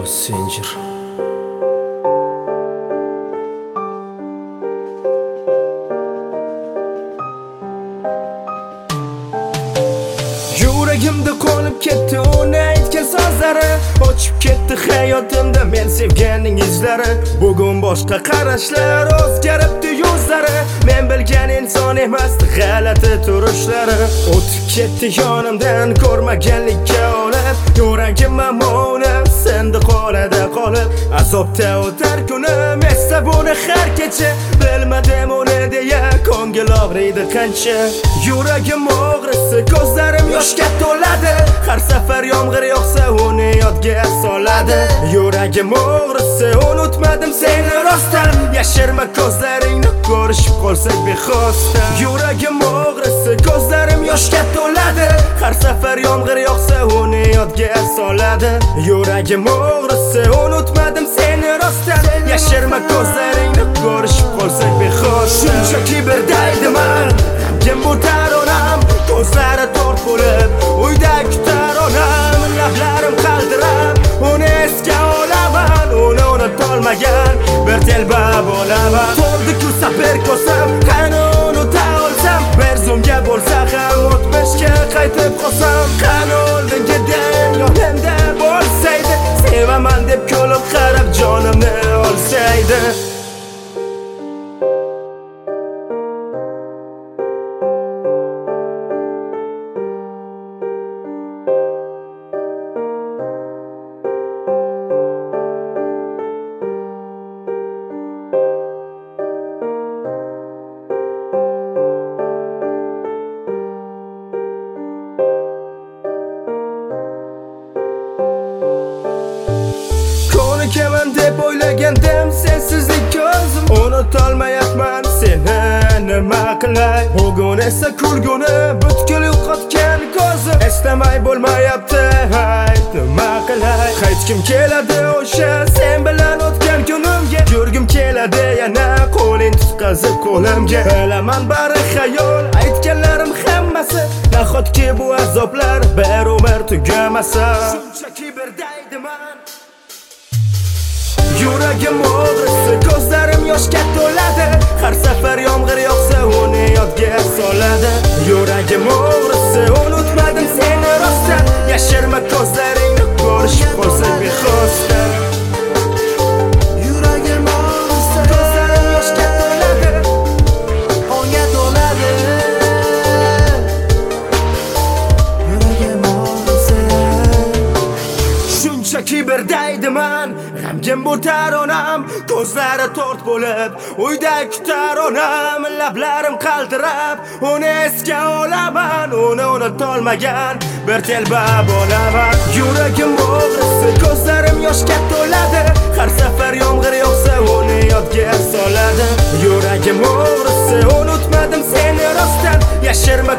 Messenger. Yuragimda qolib ketdi uni aytgan so'zlari, ochib ketdi hayotimda men sevganning izlari. Bugun boshqa qarashlar, o'zgaribdi yuzlari, men bilgan inson emasdi g'alati turishlari. O'tib ketdi yonimdan ko'rmaganlikka olib, yuragim mamoni sindi qoladi qolib. Azobda o'tar kunim, eslab uni har kecha, bilmadim uni deya ko'ngil og'riydi qancha. Yuragim og'risi, ko'zlarim yoshga to'ladi, har safar yomg'ir yog'sa uni yodga soladi. Yuragim og'risi, unutmadim seni rostdan, yashirma ko'zlaringni ko'rishib qolsak bexosdan. Yuragim og'risi, ko'zlarim yoshga to'ladi, har safar yomg'ir yog'sa uni yodga soladi. Yuragim og'risi, unutmadim seni rostdan, yashirma ko'zlaringni ko'rishib qolsak bexosdan. Shunchaki bir daydiman, kim bu taronam, ko'zlari to'rt bo'lib, uyda kutar onam, lablarim qaltirab, uni esga olaman, uni unutolmagan bir telba bo'laman. To'ldi-ku sapir ko'sam, qani unuta olsam, bir zumga bo'lsa ham o'tmishga qaytib qolsam, qani oldingidan yonimda bo'lsaydi, sevaman deb kulib qarab jonimni olsaydi. Keman deb o'ylagandim sensizlik ko'zim, unutolmayapman seni nima qilay. Bugun esa kulguni butkul yo'qotgan ko'zim, eslamay bo'lmayapti hay nima qilay. Qaytgim keladi o'sha sen bilan o'tgan kunimga, yurgim keladi yana qo'ling tutqazib qo'limga. Bilaman bari xayol, aytganlarim hammasi, nahotki bu azoblar bir umr tugamasa. Shunchaki bir daydiman. Yuragim og'risi, ko'zlarim yoshga to'ladi, har safar yomg'ir yog'sa uni yodga soladi. Yuragim og'risi, unutmadim seni rostdan, yashirma ko'zlaringni ko'rishib qolsak bexosdan. Yuragim og'risi, ko'zlarim yoshga to'ladi, onga to'ladi. Yuragim og'risi, shunchaki bir daydiman, g'amgin bu taronam, ko'zlari to'rt bo'lib, uyda kutar onam, lablarim qaltirab, uni esga olaman, uni unutolmagan bir telba bo'laman. Yuragim og'risi, ko'zlarim yoshga to'ladi, har safar yomg'ir yog'sa uni yodga soladi. Yuragim og'risi, unutmadim seni rostdan, yashirma